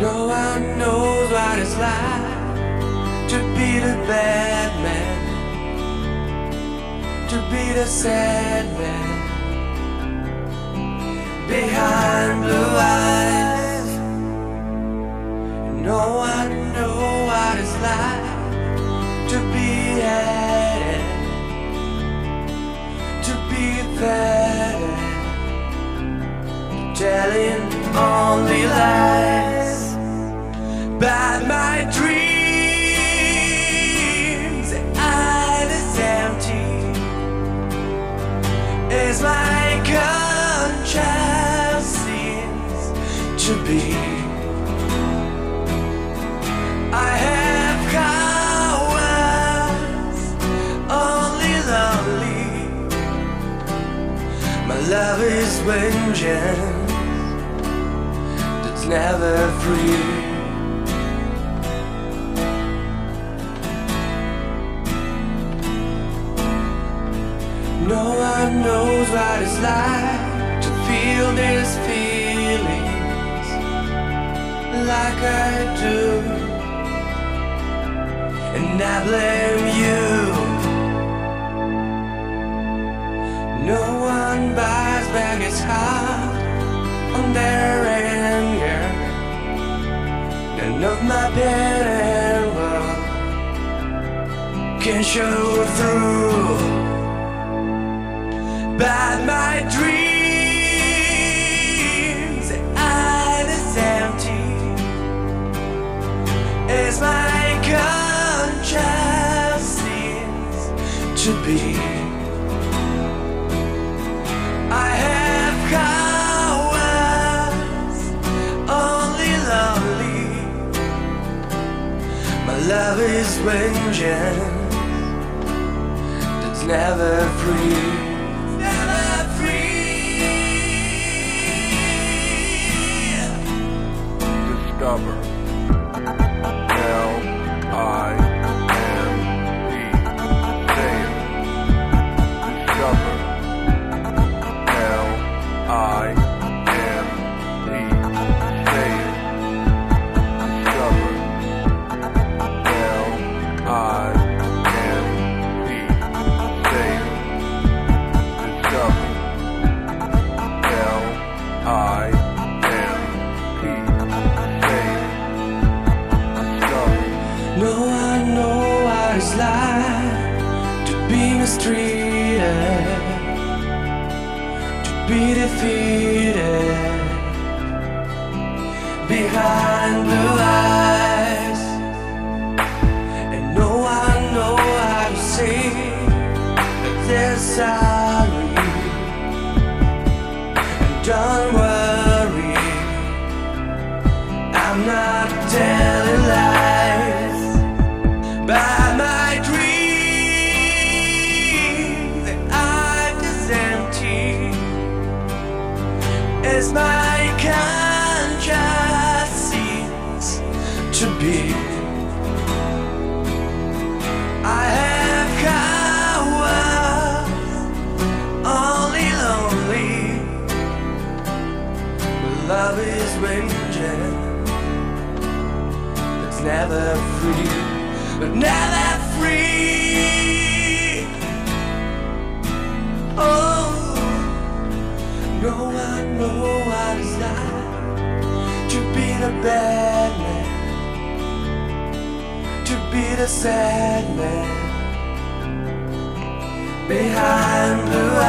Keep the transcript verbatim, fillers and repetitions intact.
No one knows what it's like to be the bad man, to be the sad man behind blue eyes. No one knows what it's like to be hated, to be fed, telling only lies about my dreams. The eye is empty, as my conscience seems to be. I have cowards, only lonely. My love is vengeance that's never free. No one knows what it's like to feel these feelings like I do, and I blame you. No one buys back his heart on their anger. None of my pain and love can show through. But my dreams, the eye is empty, as my conscience seems to be. I have cowards, only lonely. My love is vengeance that's never free. Discover. L I M E. Say it. Discover. L I M E. Say it. Discover. L I M E. Say it. Discover. L I No one knows what it's like to be mistreated, to be defeated behind blue eyes. And no one knows how to say that they're sorry. And don't worry, I'm not telling lies. By my dream, the eye is empty, as my conscience seems to be. I have cowards, only lonely. But love is vengeance that's never free. But never free. Oh, no one knows what it's like to be the bad man, to be the sad man behind blue